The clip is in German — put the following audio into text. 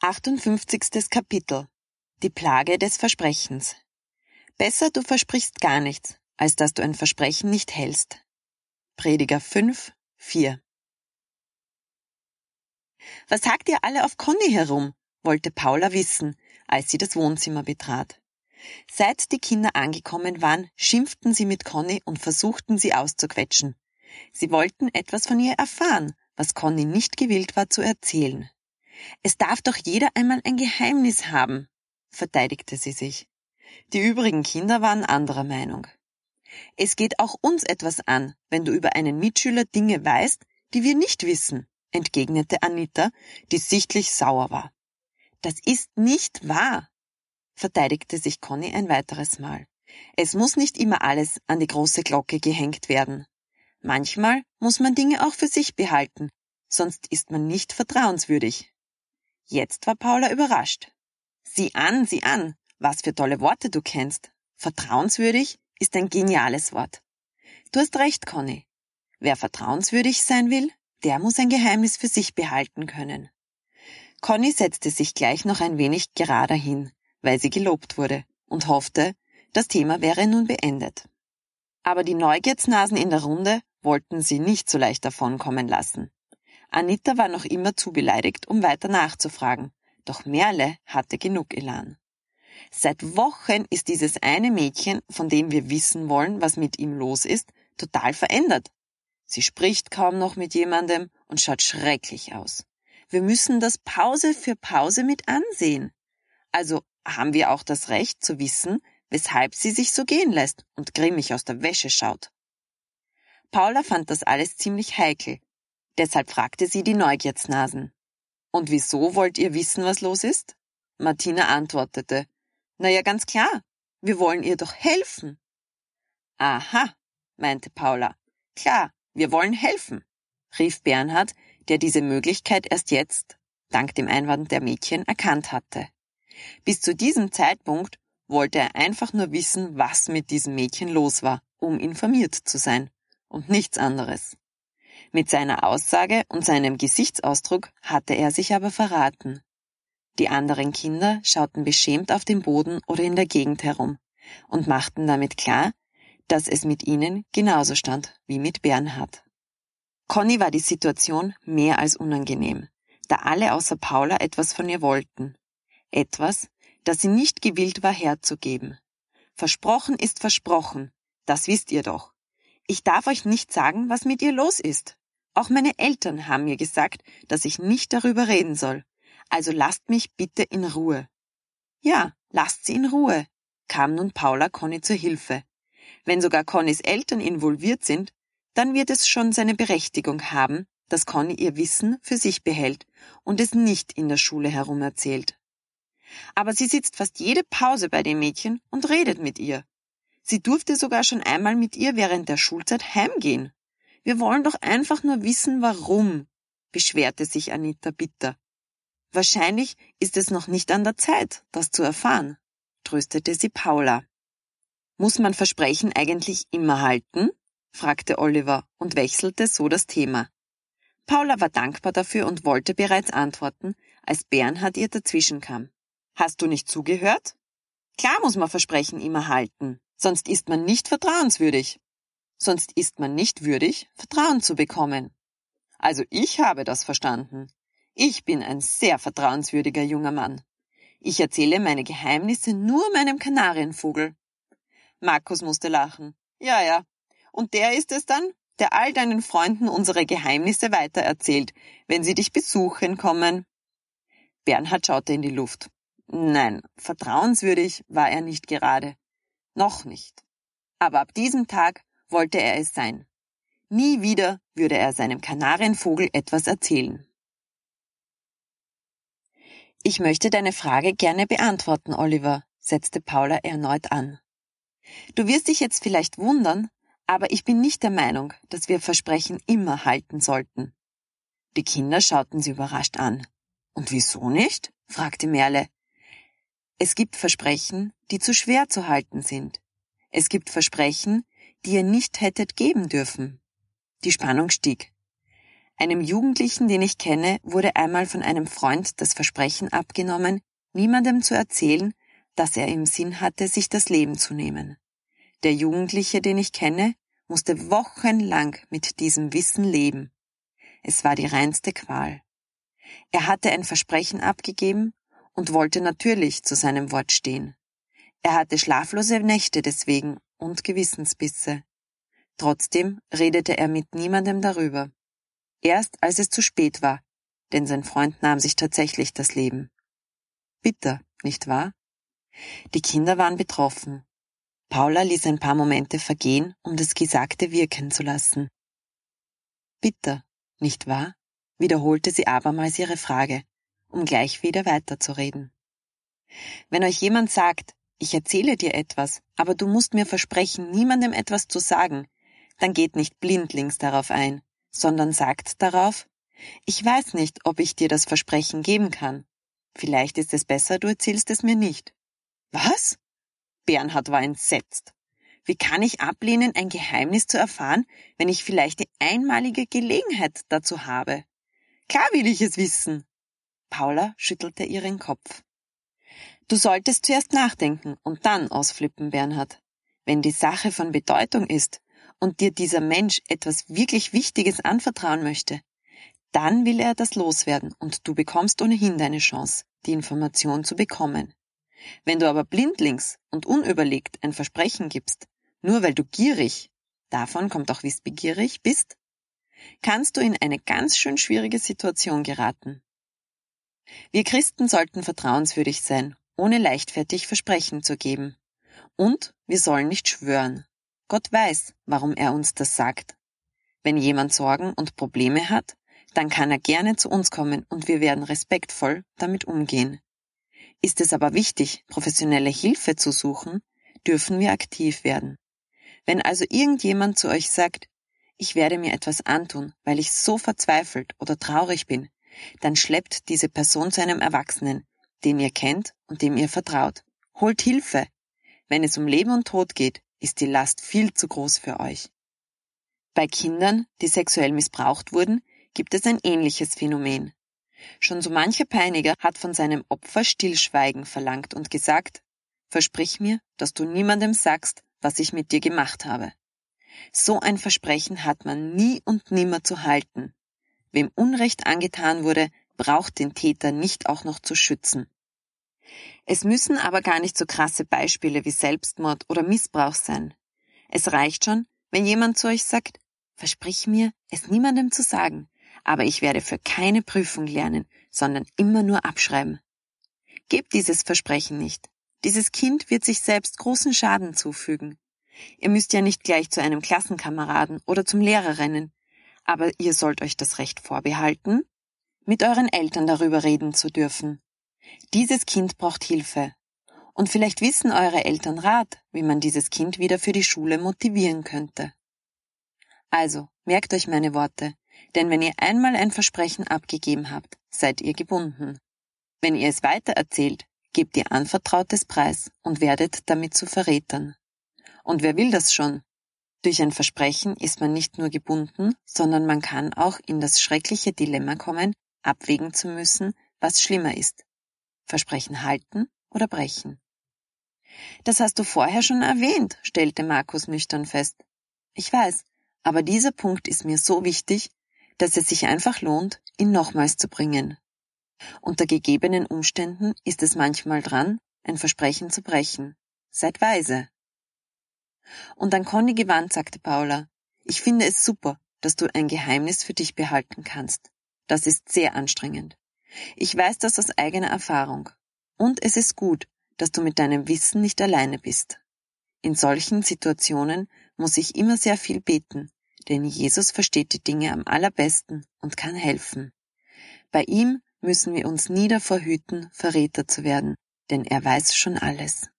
58. Kapitel. Die Plage des Versprechens. Besser du versprichst gar nichts, als dass du ein Versprechen nicht hältst. Prediger 5,4. Was sagt ihr alle auf Conny herum? Wollte Paula wissen, als sie das Wohnzimmer betrat. Seit die Kinder angekommen waren, schimpften sie mit Conny und versuchten sie auszuquetschen. Sie wollten etwas von ihr erfahren, was Conny nicht gewillt war zu erzählen. Es darf doch jeder einmal ein Geheimnis haben, verteidigte sie sich. Die übrigen Kinder waren anderer Meinung. Es geht auch uns etwas an, wenn du über einen Mitschüler Dinge weißt, die wir nicht wissen, entgegnete Anita, die sichtlich sauer war. Das ist nicht wahr, verteidigte sich Conny ein weiteres Mal. Es muss nicht immer alles an die große Glocke gehängt werden. Manchmal muss man Dinge auch für sich behalten, sonst ist man nicht vertrauenswürdig. Jetzt war Paula überrascht. Sieh an, was für tolle Worte du kennst. Vertrauenswürdig ist ein geniales Wort. Du hast recht, Conny. Wer vertrauenswürdig sein will, der muss ein Geheimnis für sich behalten können. Conny setzte sich gleich noch ein wenig gerader hin, weil sie gelobt wurde, und hoffte, das Thema wäre nun beendet. Aber die Neugierznasen in der Runde wollten sie nicht so leicht davonkommen lassen. Anita war noch immer zu beleidigt, um weiter nachzufragen, doch Merle hatte genug Elan. Seit Wochen ist dieses eine Mädchen, von dem wir wissen wollen, was mit ihm los ist, total verändert. Sie spricht kaum noch mit jemandem und schaut schrecklich aus. Wir müssen das Pause für Pause mit ansehen. Also haben wir auch das Recht zu wissen, weshalb sie sich so gehen lässt und grimmig aus der Wäsche schaut. Paula fand das alles ziemlich heikel. Deshalb fragte sie die Neugierznasen. Und wieso wollt ihr wissen, was los ist? Martina antwortete. Na ja, ganz klar. Wir wollen ihr doch helfen. Aha, meinte Paula. Klar, wir wollen helfen, rief Bernhard, der diese Möglichkeit erst jetzt, dank dem Einwand der Mädchen, erkannt hatte. Bis zu diesem Zeitpunkt wollte er einfach nur wissen, was mit diesem Mädchen los war, um informiert zu sein. Und nichts anderes. Mit seiner Aussage und seinem Gesichtsausdruck hatte er sich aber verraten. Die anderen Kinder schauten beschämt auf den Boden oder in der Gegend herum und machten damit klar, dass es mit ihnen genauso stand wie mit Bernhard. Conny war die Situation mehr als unangenehm, da alle außer Paula etwas von ihr wollten. Etwas, das sie nicht gewillt war herzugeben. Versprochen ist versprochen, das wisst ihr doch. Ich darf euch nicht sagen, was mit ihr los ist. Auch meine Eltern haben mir gesagt, dass ich nicht darüber reden soll. Also lasst mich bitte in Ruhe. Ja, lasst sie in Ruhe, kam nun Paula Conny zur Hilfe. Wenn sogar Connys Eltern involviert sind, dann wird es schon seine Berechtigung haben, dass Conny ihr Wissen für sich behält und es nicht in der Schule herum erzählt. Aber sie sitzt fast jede Pause bei dem Mädchen und redet mit ihr. Sie durfte sogar schon einmal mit ihr während der Schulzeit heimgehen. Wir wollen doch einfach nur wissen, warum, beschwerte sich Anita bitter. Wahrscheinlich ist es noch nicht an der Zeit, das zu erfahren, tröstete sie Paula. Muss man Versprechen eigentlich immer halten? Fragte Oliver und wechselte so das Thema. Paula war dankbar dafür und wollte bereits antworten, als Bernhard ihr dazwischenkam. Hast du nicht zugehört? Klar muss man Versprechen immer halten, sonst ist man nicht vertrauenswürdig. Sonst ist man nicht würdig, Vertrauen zu bekommen. Also ich habe das verstanden. Ich bin ein sehr vertrauenswürdiger junger Mann. Ich erzähle meine Geheimnisse nur meinem Kanarienvogel. Markus musste lachen. Ja. Und der ist es dann, der all deinen Freunden unsere Geheimnisse weitererzählt, wenn sie dich besuchen kommen. Bernhard schaute in die Luft. Nein, vertrauenswürdig war er nicht gerade. Noch nicht. Aber ab diesem Tag wollte er es sein. Nie wieder würde er seinem Kanarienvogel etwas erzählen. Ich möchte deine Frage gerne beantworten, Oliver, setzte Paula erneut an. Du wirst dich jetzt vielleicht wundern, aber ich bin nicht der Meinung, dass wir Versprechen immer halten sollten. Die Kinder schauten sie überrascht an. Und wieso nicht? Fragte Merle. Es gibt Versprechen, die zu schwer zu halten sind. Es gibt Versprechen, die ihr nicht hättet geben dürfen. Die Spannung stieg. Einem Jugendlichen, den ich kenne, wurde einmal von einem Freund das Versprechen abgenommen, niemandem zu erzählen, dass er im Sinn hatte, sich das Leben zu nehmen. Der Jugendliche, den ich kenne, musste wochenlang mit diesem Wissen leben. Es war die reinste Qual. Er hatte ein Versprechen abgegeben und wollte natürlich zu seinem Wort stehen. Er hatte schlaflose Nächte deswegen und Gewissensbisse. Trotzdem redete er mit niemandem darüber. Erst als es zu spät war, denn sein Freund nahm sich tatsächlich das Leben. Bitter, nicht wahr? Die Kinder waren betroffen. Paula ließ ein paar Momente vergehen, um das Gesagte wirken zu lassen. Bitter, nicht wahr? Wiederholte sie abermals ihre Frage, um gleich wieder weiterzureden. Wenn euch jemand sagt, ich erzähle dir etwas, aber du musst mir versprechen, niemandem etwas zu sagen, dann geht nicht blindlings darauf ein, sondern sagt darauf, ich weiß nicht, ob ich dir das Versprechen geben kann. Vielleicht ist es besser, du erzählst es mir nicht. Was? Bernhard war entsetzt. Wie kann ich ablehnen, ein Geheimnis zu erfahren, wenn ich vielleicht die einmalige Gelegenheit dazu habe? Klar will ich es wissen. Paula schüttelte ihren Kopf. Du solltest zuerst nachdenken und dann ausflippen, Bernhard. Wenn die Sache von Bedeutung ist und dir dieser Mensch etwas wirklich Wichtiges anvertrauen möchte, dann will er das loswerden und du bekommst ohnehin deine Chance, die Information zu bekommen. Wenn du aber blindlings und unüberlegt ein Versprechen gibst, nur weil du gierig, davon kommt auch wissbegierig, bist, kannst du in eine ganz schön schwierige Situation geraten. Wir Christen sollten vertrauenswürdig sein, ohne leichtfertig Versprechen zu geben. Und wir sollen nicht schwören. Gott weiß, warum er uns das sagt. Wenn jemand Sorgen und Probleme hat, dann kann er gerne zu uns kommen und wir werden respektvoll damit umgehen. Ist es aber wichtig, professionelle Hilfe zu suchen, dürfen wir aktiv werden. Wenn also irgendjemand zu euch sagt, ich werde mir etwas antun, weil ich so verzweifelt oder traurig bin, dann schleppt diese Person zu einem Erwachsenen, den ihr kennt und dem ihr vertraut. Holt Hilfe. Wenn es um Leben und Tod geht, ist die Last viel zu groß für euch. Bei Kindern, die sexuell missbraucht wurden, gibt es ein ähnliches Phänomen. Schon so mancher Peiniger hat von seinem Opfer Stillschweigen verlangt und gesagt, versprich mir, dass du niemandem sagst, was ich mit dir gemacht habe. So ein Versprechen hat man nie und nimmer zu halten. Wem Unrecht angetan wurde, braucht den Täter nicht auch noch zu schützen. Es müssen aber gar nicht so krasse Beispiele wie Selbstmord oder Missbrauch sein. Es reicht schon, wenn jemand zu euch sagt, versprich mir, es niemandem zu sagen, aber ich werde für keine Prüfung lernen, sondern immer nur abschreiben. Gebt dieses Versprechen nicht. Dieses Kind wird sich selbst großen Schaden zufügen. Ihr müsst ja nicht gleich zu einem Klassenkameraden oder zum Lehrer rennen, aber ihr sollt euch das Recht vorbehalten, mit euren Eltern darüber reden zu dürfen. Dieses Kind braucht Hilfe. Und vielleicht wissen eure Eltern Rat, wie man dieses Kind wieder für die Schule motivieren könnte. Also, merkt euch meine Worte, denn wenn ihr einmal ein Versprechen abgegeben habt, seid ihr gebunden. Wenn ihr es weitererzählt, gebt ihr Anvertrautes preis und werdet damit zu Verrätern. Und wer will das schon? Durch ein Versprechen ist man nicht nur gebunden, sondern man kann auch in das schreckliche Dilemma kommen, abwägen zu müssen, was schlimmer ist. Versprechen halten oder brechen. Das hast du vorher schon erwähnt, stellte Markus nüchtern fest. Ich weiß, aber dieser Punkt ist mir so wichtig, dass es sich einfach lohnt, ihn nochmals zu bringen. Unter gegebenen Umständen ist es manchmal dran, ein Versprechen zu brechen. Seid weise. Und an Conny gewandt sagte Paula, ich finde es super, dass du ein Geheimnis für dich behalten kannst. Das ist sehr anstrengend. Ich weiß das aus eigener Erfahrung. Und es ist gut, dass du mit deinem Wissen nicht alleine bist. In solchen Situationen muss ich immer sehr viel beten, denn Jesus versteht die Dinge am allerbesten und kann helfen. Bei ihm müssen wir uns nie davor hüten, Verräter zu werden, denn er weiß schon alles.